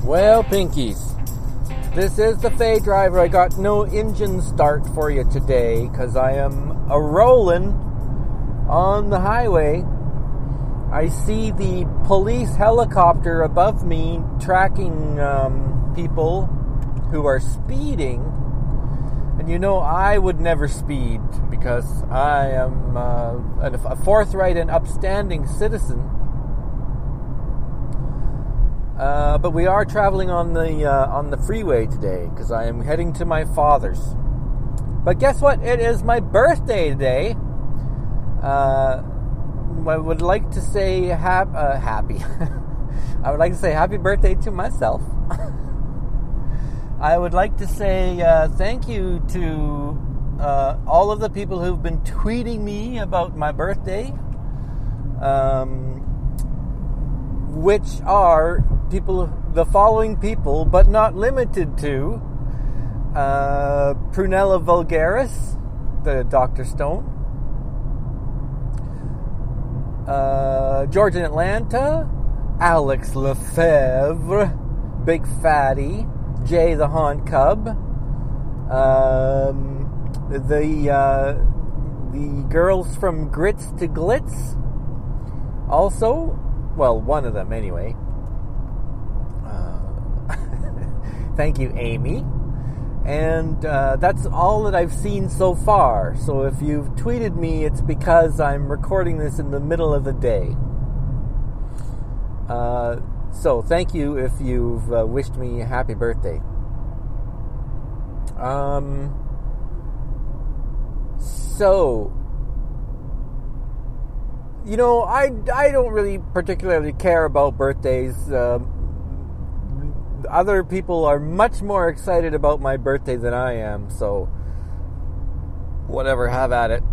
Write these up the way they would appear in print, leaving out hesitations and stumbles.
Well, Pinkies, this is the Fay Driver. I got no engine start for you today because I am a-rolling on the highway. I see the police helicopter above me tracking people who are speeding. And you know, I would never speed because I am a forthright and upstanding citizen. But we are traveling on the freeway today because I am heading to my father's. But guess what? It is my birthday today. I would like to say happy. I would like to say happy birthday to myself. I would like to say thank you to all of the people who've been tweeting me about my birthday, which are the following people, but not limited to Prunella Vulgaris, the Dr. Stone, George in Atlanta, Alex Lefebvre, Big Fatty, Jay the Haunt Cub, the girls from Grits to Glitz, also, well, one of them anyway. Thank you, Amy. And that's all that I've seen so far. So if you've tweeted me, it's because I'm recording this in the middle of the day. So thank you if you've wished me a happy birthday. So, you know, I don't really particularly care about birthdays. Other people are much more excited about my birthday than I am, so whatever, have at it.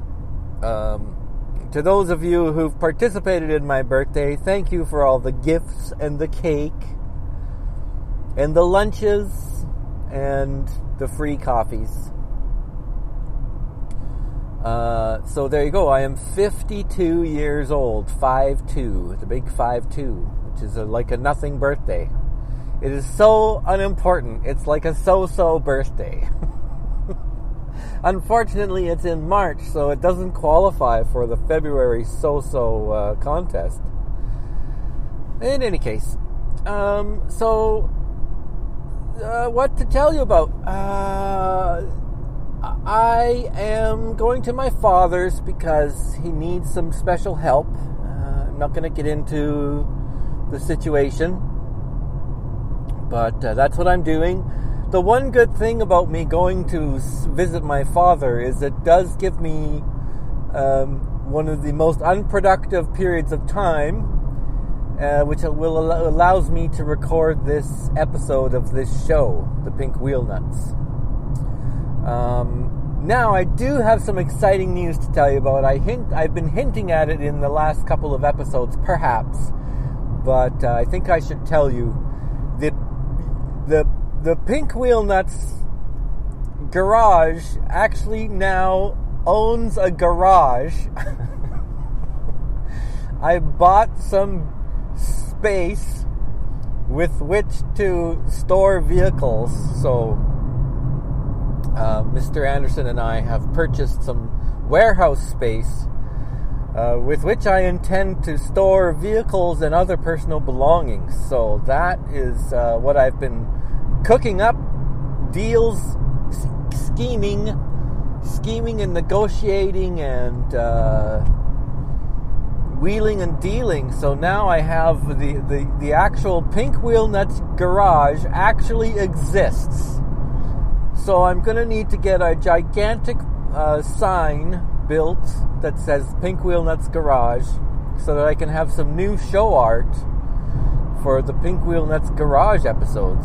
To those of you who've participated in my birthday, thank you for all the gifts and the cake and the lunches and the free coffees. So there you go. I am 52 years old, 5'2", the big 5'2", which is like a nothing birthday. It is so unimportant. It's like a so-so birthday. Unfortunately, it's in March, so it doesn't qualify for the February so-so contest. In any case, what to tell you about? I am going to my father's because he needs some special help. I'm not going to get into the situation, but that's what I'm doing. The one good thing about me going to visit my father is it does give me one of the most unproductive periods of time, which allows me to record this episode of this show, The Pink Wheel Nuts. Now, I do have some exciting news to tell you about. I've been hinting at it in the last couple of episodes, perhaps, but I think I should tell you that the Pink Wheel Nuts garage actually now owns a garage. I bought some space with which to store vehicles, so Mr. Anderson and I have purchased some warehouse space with which I intend to store vehicles and other personal belongings. So that is what I've been cooking up, deals, scheming and negotiating and wheeling and dealing. So now I have the actual Pink Wheel Nuts garage actually exists. So I'm going to need to get a gigantic sign built that says Pink Wheel Nuts Garage so that I can have some new show art for the Pink Wheel Nuts Garage episodes.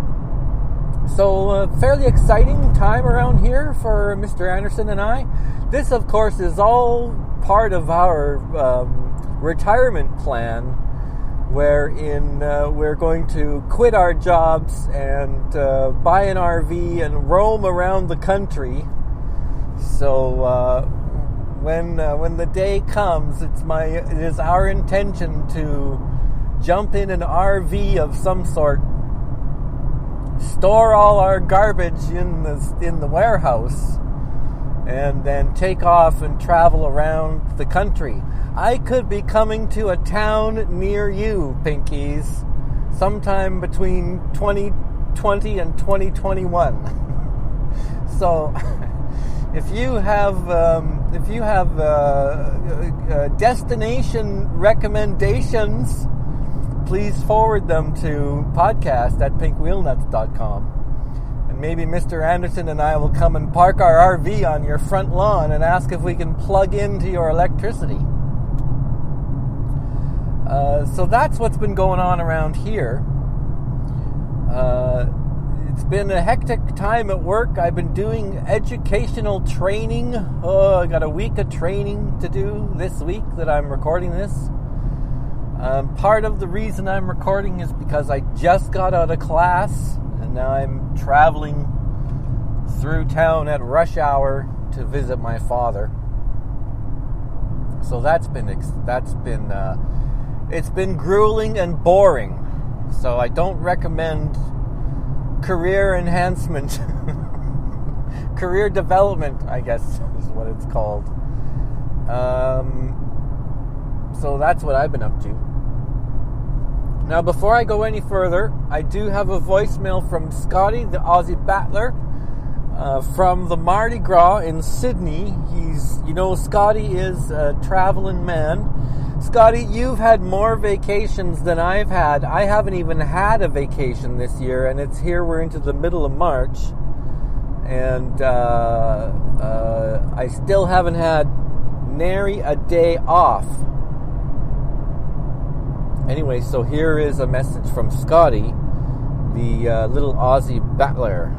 So a fairly exciting time around here for Mr. Anderson and I. This, of course, is all part of our retirement plan, wherein we're going to quit our jobs and buy an RV and roam around the country. So when the day comes, it is our intention to jump in an RV of some sort, store all our garbage in the warehouse, and then take off and travel around the country. I could be coming to a town near you, Pinkies, sometime between 2020 and 2021. So, if you have destination recommendations, please forward them to podcast@pinkwheelnuts.com. And maybe Mr. Anderson and I will come and park our RV on your front lawn and ask if we can plug into your electricity. So that's what's been going on around here. It's been a hectic time at work. I've been doing educational training. I got a week of training to do this week that I'm recording this. Part of the reason I'm recording is because I just got out of class and now I'm traveling through town at rush hour to visit my father. So it's been grueling and boring. So I don't recommend career enhancement, career development, I guess is what it's called. So that's what I've been up to. Now, before I go any further, I do have a voicemail from Scotty, the Aussie battler, from the Mardi Gras in Sydney. Scotty is a traveling man. Scotty, you've had more vacations than I've had. I haven't even had a vacation this year, and it's here. We're into the middle of March, and I still haven't had nary a day off. Anyway, so here is a message from Scotty, the little Aussie battler.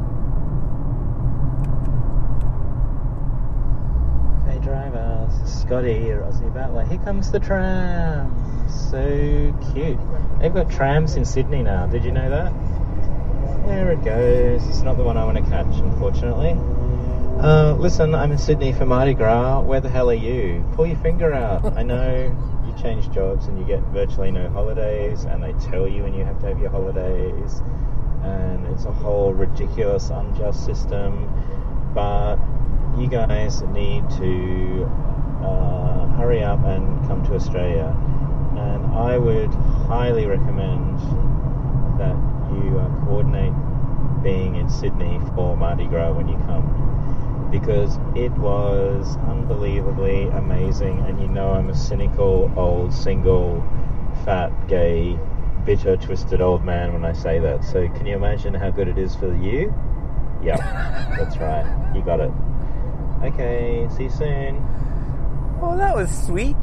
Hey driver, this is Scotty here, Aussie battler. Here comes the tram. So cute. They've got trams in Sydney now. Did you know that? There it goes. It's not the one I want to catch, unfortunately. Listen, I'm in Sydney for Mardi Gras. Where the hell are you? Pull your finger out. I know you change jobs and you get virtually no holidays, and they tell you when you have to have your holidays, and it's a whole ridiculous, unjust system. But you guys need to hurry up and come to Australia, and I would highly recommend that you coordinate being in Sydney for Mardi Gras when you come, because it was unbelievably amazing. And I'm a cynical, old, single, fat, gay, bitter, twisted old man when I say that. So can you imagine how good it is for you? Yeah, that's right. You got it. Okay, see you soon. Well, that was sweet.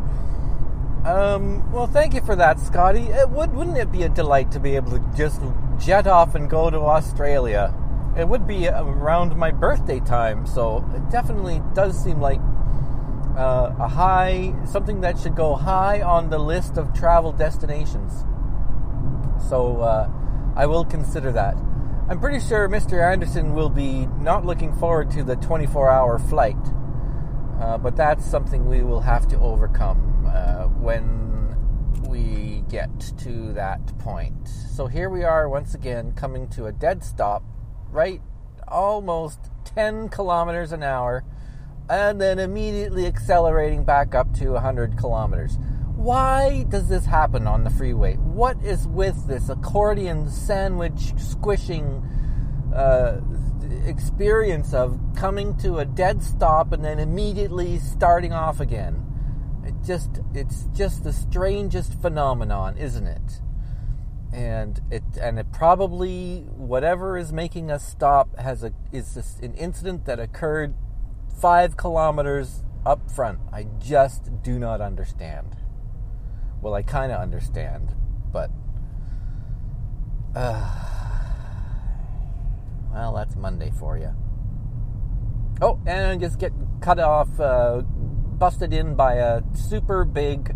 Well, thank you for that, Scotty. Wouldn't it be a delight to be able to just jet off and go to Australia? It would be around my birthday time, so it definitely does seem like something that should go high on the list of travel destinations. So I will consider that. I'm pretty sure Mr. Anderson will be not looking forward to the 24-hour flight, but that's something we will have to overcome when we get to that point. So here we are once again coming to a dead stop, right almost 10 kilometers an hour, and then immediately accelerating back up to 100 kilometers. Why does this happen on the freeway? What is with this accordion sandwich squishing experience of coming to a dead stop and then immediately starting off again? It's just the strangest phenomenon, isn't it? And it probably, whatever is making us stop is an incident that occurred 5 kilometers up front. I just do not understand. Well, I kind of understand, but well, that's Monday for you. Oh, and just get cut off, busted in by a super big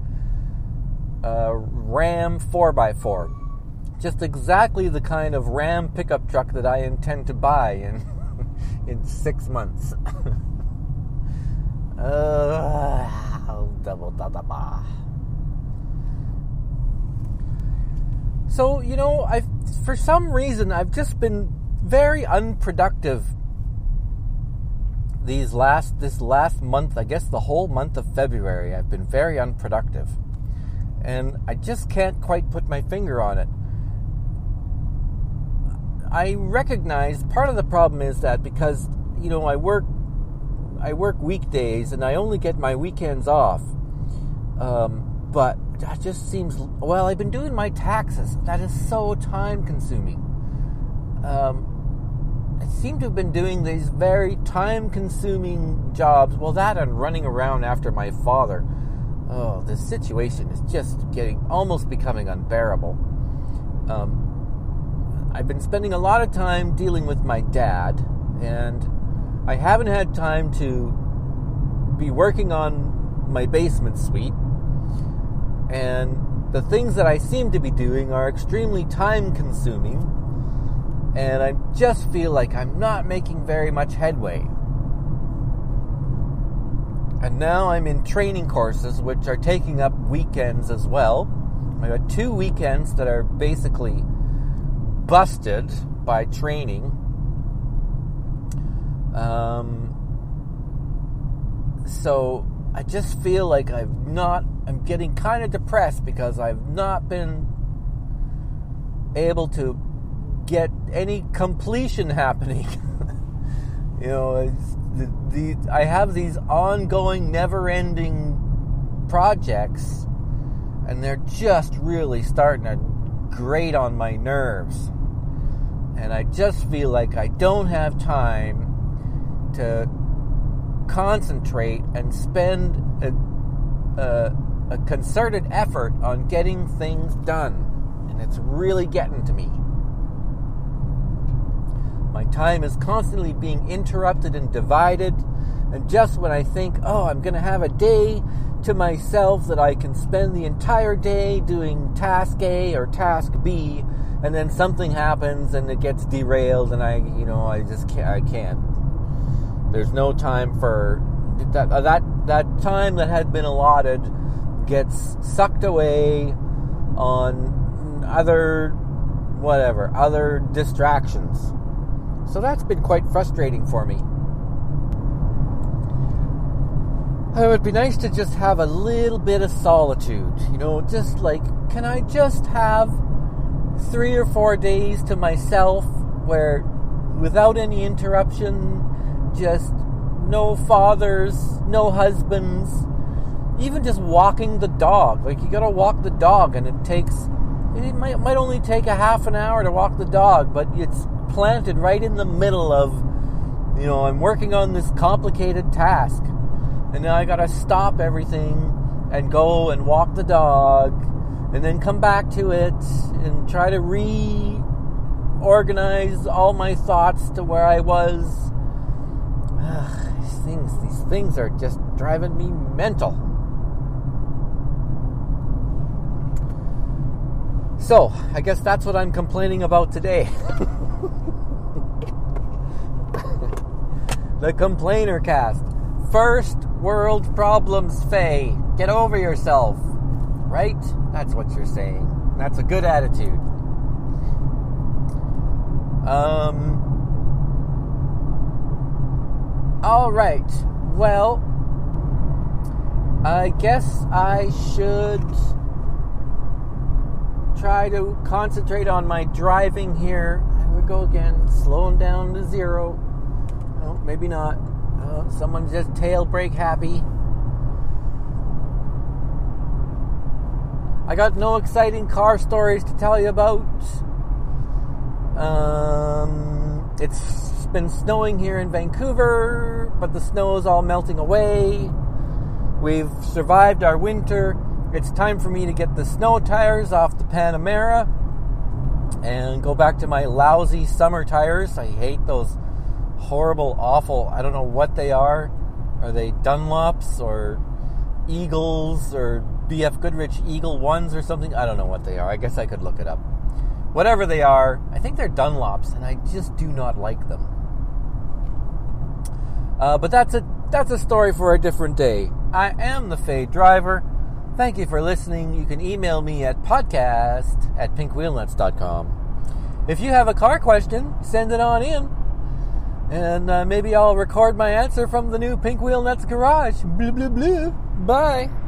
Ram 4x4. Just exactly the kind of Ram pickup truck that I intend to buy in 6 months. So, for some reason, I've just been very unproductive this last month. I guess the whole month of February, I've been very unproductive. And I just can't quite put my finger on it. I recognize part of the problem is that because, I work weekdays and I only get my weekends off. But that just seems, I've been doing my taxes. That is so time consuming. I seem to have been doing these very time consuming jobs. Well, that and running around after my father. Oh, this situation is just almost becoming unbearable. I've been spending a lot of time dealing with my dad, and I haven't had time to be working on my basement suite. And the things that I seem to be doing are extremely time-consuming, and I just feel like I'm not making very much headway. And now I'm in training courses, which are taking up weekends as well. I got 2 weekends that are basically busted by training. So I just feel like I'm getting kind of depressed because I've not been able to get any completion happening. I have these ongoing, never-ending projects, and they're just really starting to grate on my nerves. And I just feel like I don't have time to concentrate and spend a concerted effort on getting things done. And it's really getting to me. My time is constantly being interrupted and divided. And just when I think, I'm going to have a day to myself that I can spend the entire day doing task A or task B, and then something happens and it gets derailed, and I can't. There's no time for that time that had been allotted gets sucked away on other distractions. So that's been quite frustrating for me. It would be nice to just have a little bit of solitude, just like, can I just have 3 or 4 days to myself where, without any interruption, just no fathers, no husbands, even just walking the dog. Like, you gotta walk the dog, and it might only take a half an hour to walk the dog, but it's planted right in the middle of, I'm working on this complicated task. And now I gotta stop everything and go and walk the dog and then come back to it and try to reorganize all my thoughts to where I was. These things are just driving me mental. So, I guess that's what I'm complaining about today. The Complainer Cast. First world problems, Faye. Get over yourself. Right? That's what you're saying. That's a good attitude. Alright. Well, I guess I should try to concentrate on my driving here. Here we go again. Slowing down to 0. Oh, maybe not. Someone just tail brake happy. I got no exciting car stories to tell you about. It's been snowing here in Vancouver, but the snow is all melting away. We've survived our winter. It's time for me to get the snow tires off the Panamera and go back to my lousy summer tires. I hate those horrible, awful, I don't know what they are. Are they Dunlops or Eagles or BF Goodrich Eagle 1s or something? I don't know what they are. I guess I could look it up. Whatever they are, I think they're Dunlops, and I just do not like them. But that's a story for a different day. I am the Fade Driver. Thank you for listening. You can email me at podcast@pinkwheelnuts.com. If you have a car question, send it on in. And maybe I'll record my answer from the new Pink Wheel Nuts garage. Blah, blah, blah. Bye.